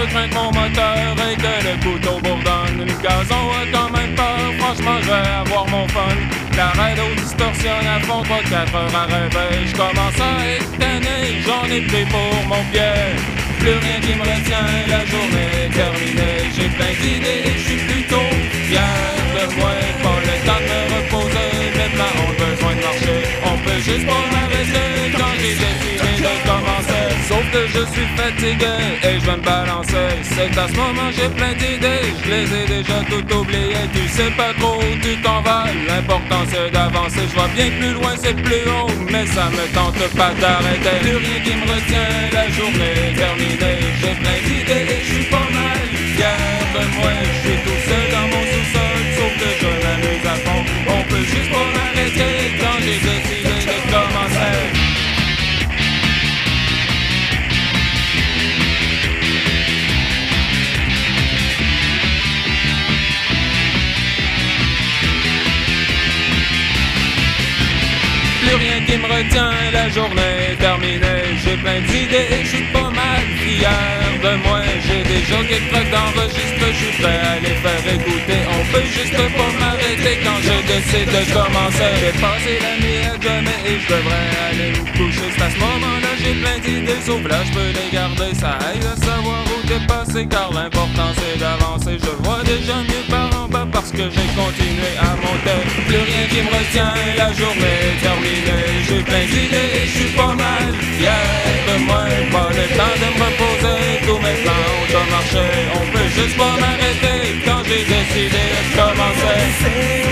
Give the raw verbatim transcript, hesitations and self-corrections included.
je crains que mon moteur et que le couteau bourdonne. Le gazon a quand même peur, franchement je vais avoir mon fun. La radio distorsionne à fond, trois quatre heures à réveil. Je commence à être tanné, j'en ai pris pour mon pied. Plus rien qui me retient, la journée est terminée. J'ai plein d'idées, je suis plutôt fier de moi. Pas le temps de me reposer, mes plans ont besoin de marcher. On peut juste pas m'arrêter quand j'ai décidé de commencer. Sauf que je suis fatigué et je vais me balancer. C'est qu'à ce moment j'ai plein d'idées, je les ai déjà toutes oubliées. Tu sais pas trop où tu t'en vas, l'important c'est d'avancer. Je vois bien que plus loin c'est plus haut, mais ça me tente pas d'arrêter. Plus rien qui me retient, la journée est terminée. J'ai plein d'idées et je suis pas mal fier de moi. Je suis tout seul dans mon sous-sol, sauf que je m'amuse à fond. On peut juste pas m'arrêter quand j'ai décidé de commencer. Plus rien qui me retient, la journée est terminée. J'ai plein d'idées et je suis pas mal fier de moi. J'ai déjà quelques trucs d'enregistre, je suis prêt à les faire écouter. On peut juste pas m'arrêter quand je décide de commencer. J'ai passé la nuit à jamais et je devrais aller me coucher. C'est à ce moment-là j'ai plein d'idées, sauf là je peux les garder. Ça aide à savoir où t'es passé, car l'important c'est d'avancer. Je vois déjà mieux par en bas parce que j'ai continué à monter. Plus rien qui me retient, la journée est terminée. J'ai plein d'idées et je suis pas mal fier de moi. Pas le temps de me reposer, tous mes plans ont marché. On peut juste pas m'arrêter quand j'ai décidé de commencer.